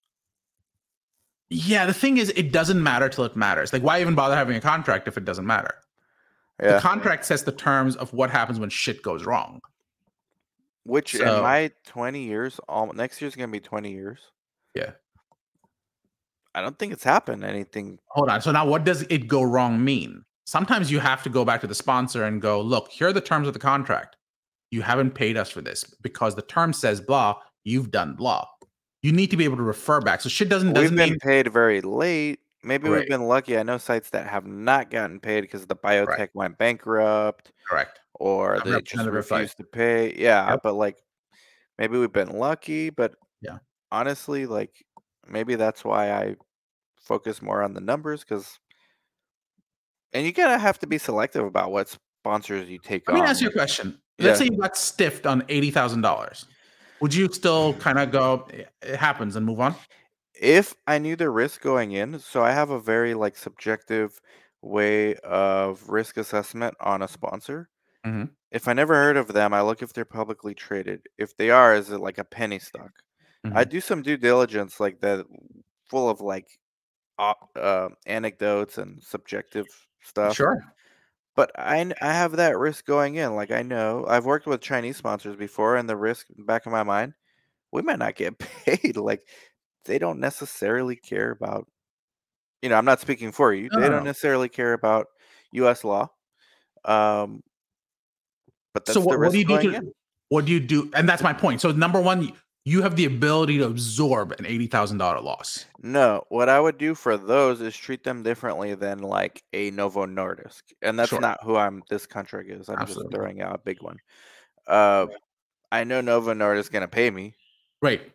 Yeah, the thing is, it doesn't matter till it matters. Like, why even bother having a contract if it doesn't matter? The Yeah. contract sets the terms of what happens when shit goes wrong. Which in So, my twenty years, all next year's gonna be twenty years. yeah. I don't think it's happened anything. Hold on. So now what does it go wrong mean? Sometimes you have to go back to the sponsor and go, look, here are the terms of the contract. You haven't paid us for this because the term says blah, you've done blah. You need to be able to refer back. So shit doesn't We've doesn't been mean paid very late. Maybe we've great. been lucky. I know sites that have not gotten paid because the Correct. biotech went bankrupt Correct. or I've they just represented both sides. refused to pay. Yeah, Yep. but like maybe we've been lucky, but Yeah. honestly, like maybe that's why I focus more on the numbers because and you gotta have to be selective about what sponsors you take Let me on. ask you a Like, question. Let's yeah, say you got stiffed on eighty thousand dollars. Would you still kind of go, it happens and move on? if I knew the risk going in, so I have a very like subjective way of risk assessment on a sponsor. Hmm. If I never heard of them, I look if they're publicly traded. If they are, is it like a penny stock? I Hmm. do some due diligence like that, full of like op- uh, anecdotes and subjective stuff. Sure. But I kn- I have that risk going in. Like I know I've worked with Chinese sponsors before, and the risk in the back of my mind, we might not get paid. Like they don't necessarily care about. You know, I'm not speaking for you. No, They no, don't no. necessarily care about U S law. Um, but So that's the what, what do risk you do going in. to what do you do? And that's my point. So number one, you have the ability to absorb an eighty thousand dollar loss. No, what I would do for those is treat them differently than like a Novo Nordisk, and that's Sure. not who I'm. This contract is. I'm just Absolutely. throwing out a big one. Uh, I know Novo Nordisk gonna pay me. Right.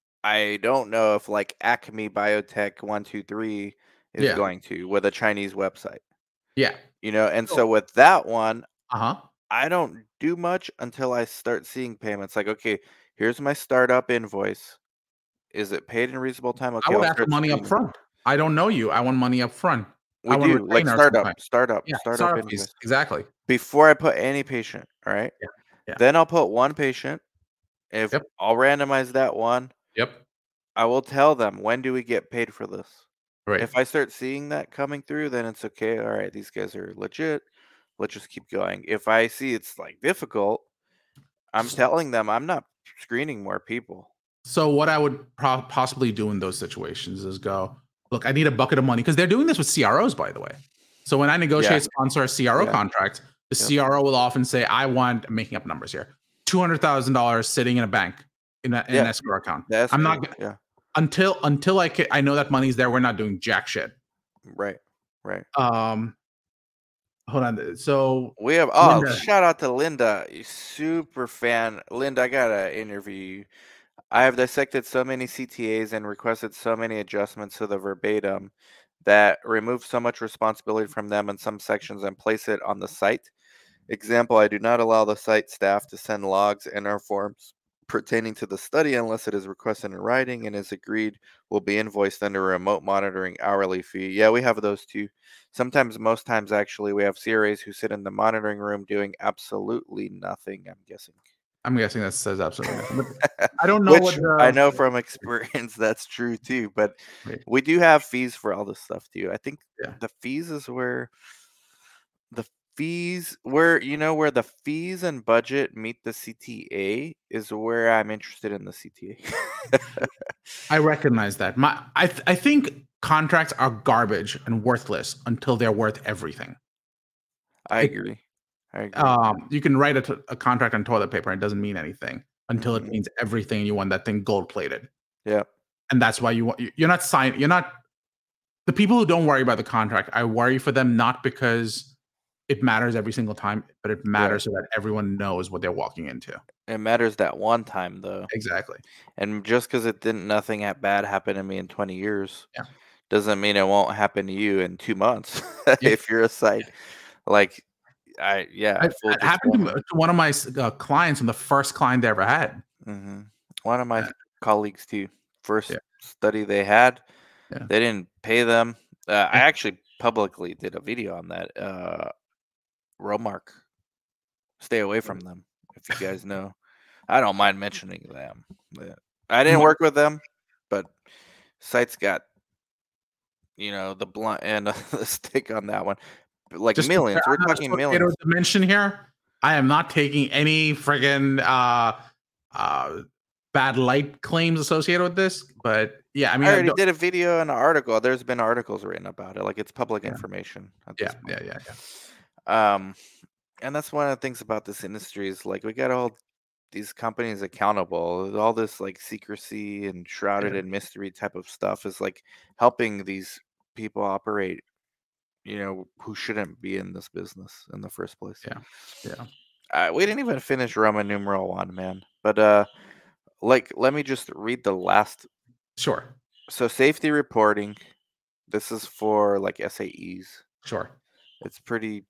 I don't know if like Acme Biotech one two three is Yeah. going to with a Chinese website, Yeah. you know. And So, so with that one, uh-huh. I don't do much until I start seeing payments. Like, okay, here's my startup invoice. Is it paid in reasonable time? I Okay, would I'll ask for start money up screening. front. I don't know you. I want money up front. I We want do like retainer startup, sometimes. startup, Yeah. startup Startup fees. invoice Exactly. before I put any patient. All right, Yeah. Yeah. then I'll put one patient. If Yep. I'll randomize that one, Yep. I will tell them when do we get paid for this. Right. If I start seeing that coming through, then it's okay. All right, these guys are legit. Let's just keep going. If I see it's like difficult, I'm telling them I'm not screening more people. So what I would pro- possibly do in those situations is go, look, I need a bucket of money because they're doing this with C R Os, by the way. So when I Yeah, negotiate sponsor a C R O yeah, contract, the yep, C R O will often say, I want, I'm making up numbers here, two hundred thousand dollars sitting in a bank in, a, in an yeah. escrow account. The I'm escrow. not g- Yeah, until until I ca- I know that money's there. We're not doing jack shit. right, right. Um, hold on. So We have oh, Linda, shout out to Linda, you super fan. Linda, I gotta interview you. I have dissected so many C T As and requested so many adjustments to the verbatim that remove so much responsibility from them in some sections and place it on the site. Example, I do not allow the site staff to send logs and or forms pertaining to the study unless it is requested in writing and is agreed will be invoiced under a remote monitoring hourly fee. Yeah, we have those too. Sometimes, most times actually, we have C R As who sit in the monitoring room doing absolutely nothing, I'm guessing. I'm guessing that says absolutely nothing. But I don't know what Which I the know from experience that's true too, but wait, we do have fees for all this stuff too. I think yeah. the fees is where the fees where you know where the fees and budget meet the C T A is where I'm interested in the C T A. I recognize that. My I th- I think contracts are garbage and worthless until they're worth everything. I It agree. I agree. um you can write a, t- a contract on toilet paper and it doesn't mean anything until it Mhm. means everything and you want that thing gold plated. Yeah. And that's why you want you- you're not signing you're not the people who don't worry about the contract. I worry for them not because it matters every single time, but it Yeah. matters so that everyone knows what they're walking into. It matters that one time though. Exactly. And just because it didn't nothing at bad happen to me in twenty years Yeah. doesn't mean it won't happen to you in two months Yeah. if you're a site. Like I yeah, It, full it happened to, disclaimer. m- to one of my s- uh, clients and the first client they ever had. Mhm. One of my Uh, colleagues too. First Yeah. study they had, Yeah. they didn't pay them. Uh, I Yeah. actually publicly did a video on that. Uh, Romark, stay away from them. If you guys know, I don't mind mentioning them. But I didn't Mo- work with them, but Site's got you know the blunt end of the stick on that one. Like Just to millions. We're I'm not talking associated millions. with dimension here. I am not taking any friggin' uh, uh, bad light claims associated with this. But yeah, I I mean, I already don't, did a video and an article. There's been articles written about it. Like it's public yeah, information at yeah, this yeah, point. yeah, yeah. Um, and that's one of the things about this industry is like we got all these companies accountable. All this like secrecy and shrouded Yeah. in mystery type of stuff is like helping these people operate, you know, who shouldn't be in this business in the first place. Yeah, yeah. Uh, we didn't even finish Roman numeral one, man. But uh, like, let me just read the last. Sure, So safety reporting. This is for like S A Es. sure. It's pretty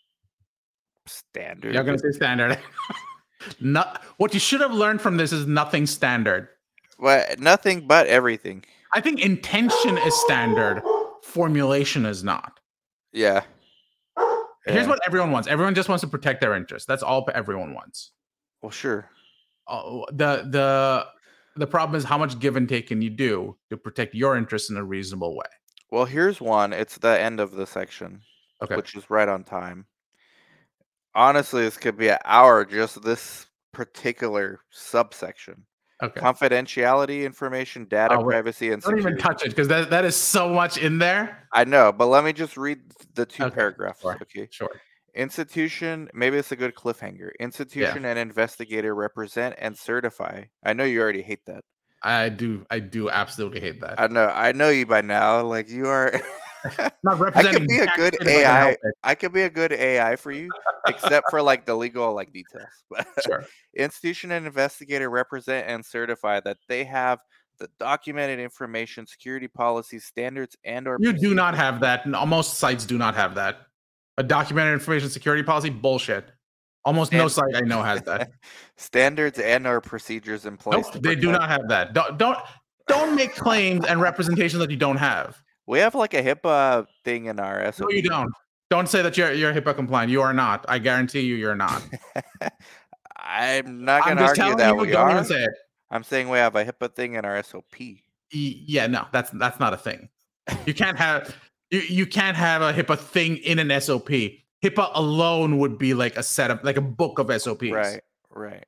You're standard. gonna say standard. Not what you should have learned from this is nothing standard. Well, nothing but everything. I think intention is standard. Formulation is not. Yeah. Here's Yeah. what everyone wants. Everyone just wants to protect their interests. That's all everyone wants. Well, sure. Uh, the the the problem is how much give and take can you do to protect your interests in a reasonable way. Well, here's one. It's the end of the section, Okay. which is right on time. Honestly, this could be an hour, just this particular subsection. Okay. Confidentiality information, data Oh, wait. privacy, and Don't even security. touch it because that, that is so much in there. I know, but let me just read the two Okay. paragraphs. Sure. Okay. Sure. Institution, maybe it's a good cliffhanger. Yeah. Institution and investigator represent and certify. I know you already hate that. I do. I do absolutely hate that. I know. I know you by now. Like you are. Not I could representing be a jack good shit if I can A I. help it. I could be a good A I for you, except for like the legal like details. But Sure. institution and investigator represent and certify that they have the documented information, security policies, standards, and or You do not have that. And most sites do not have that. A documented information security policy, bullshit. Almost no Stand- site I know has that. standards and or procedures in place. Nope, to they do protect- not have that. Don't don't don't make claims and representation that you don't have. We have like a HIPAA thing in our S O P. No, you don't. Don't say that you're you're HIPAA compliant. You are not. I guarantee you, you're not. I'm not I'm going to just argue telling that you. we Don't are. even say it. I'm saying we have a HIPAA thing in our S O P. Y- Yeah, no, that's that's not a thing. You can't have you you can't have a HIPAA thing in an S O P. HIPAA alone would be like a set of like a book of S O Ps. Right, right.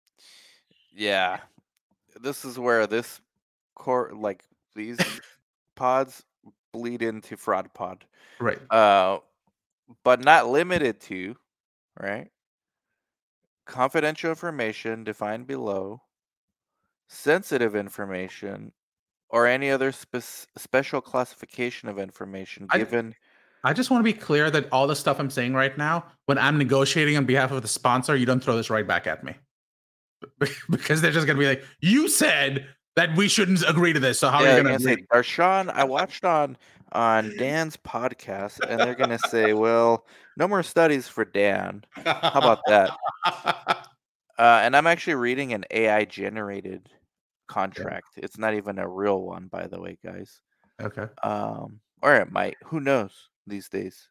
Yeah. This is where this core like these pods bleed into fraud pod. Right. Uh but not limited to, right? Confidential information defined below, sensitive information, or any other spe- special classification of information I- given. I just want to be clear that all the stuff I'm saying right now, when I'm negotiating on behalf of the sponsor, you don't throw this right back at me. Because they're just gonna be like, you said that we shouldn't agree to this. So how Yeah, are they're you gonna gonna say, agree? Darshan, I watched on on Dan's podcast, and they're gonna say, well, no more studies for Dan. How about that? Uh, and I'm actually reading an A I generated contract. It's not even a real one, by the way, guys. Okay. Um, or it might. Who knows these days?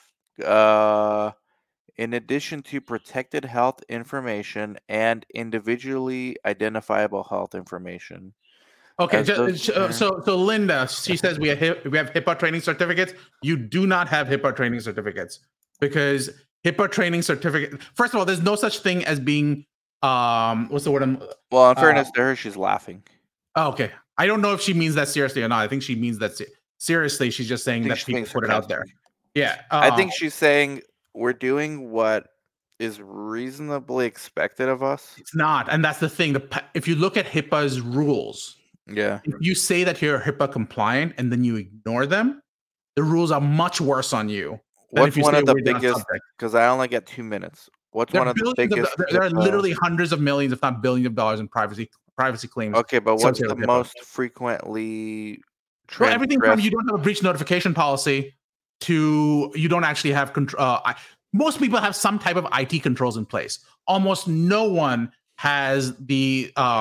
Uh, in addition to protected health information and individually identifiable health information. Okay, as ju- those- sh- uh, so so Linda, she says we have hip, we have HIPAA training certificates. You do not have HIPAA training certificates because HIPAA training certificate. First of all, there's no such thing as being um what's the word? I'm, well, in uh, fairness to her, she's laughing. oh, okay, I don't know if she means that seriously or not. I think she means that se- seriously. She's just saying think that she's people being put it out there. sarcastic. Yeah, I think uh, she's saying we're doing what is reasonably expected of us. it's not, and that's the thing. The pa- if you look at HIPAA's rules, Yeah. if you say that you're HIPAA compliant and then you ignore them, the rules are much worse on you. than What's if you one say of the we're not biggest? subject. Because I only get two minutes. What's There one are, of the billions of, biggest? there, there are HIPAA literally hundreds of millions, if not billions of dollars in privacy privacy claims. Okay, but what's associated the with HIPAA. most frequently Well, everything from transgressed? you don't have a breach notification policy to you don't actually have control. Uh, I- most people have some type of I T controls in place. Almost no one has the um,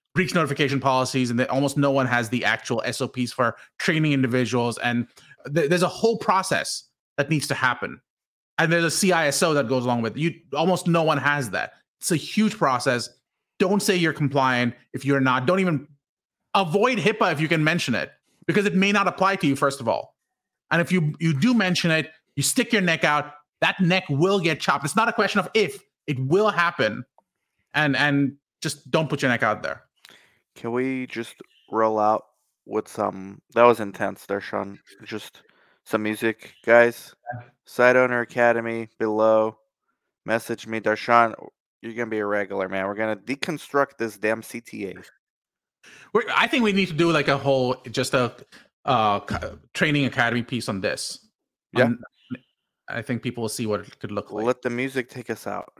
breach notification policies, and that almost no one has the actual S O Ps for training individuals. And th- there's a whole process that needs to happen. And there's a C I S O that goes along with it. You almost no one has that. It's a huge process. Don't say you're compliant if you're not. Don't even avoid HIPAA if you can mention it, because it may not apply to you, first of all. And if you you do mention it, you stick your neck out, that neck will get chopped. It's not a question of if, it will happen. And and just don't put your neck out there. Can we just roll out with some, that was intense there, Sean. Just some music, guys. Side Owner Academy below. Message me, Darshan. You're gonna be a regular, man. We're gonna deconstruct this damn C T A. We're, I think we need to do like a whole, just a uh, training academy piece on this. Yeah. On, I think people will see what it could look like. Let the music take us out.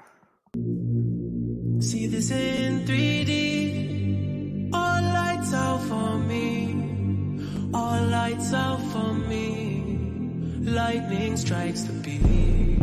See this in three D. All lights out for me. All lights out for me. Lightning strikes the beat.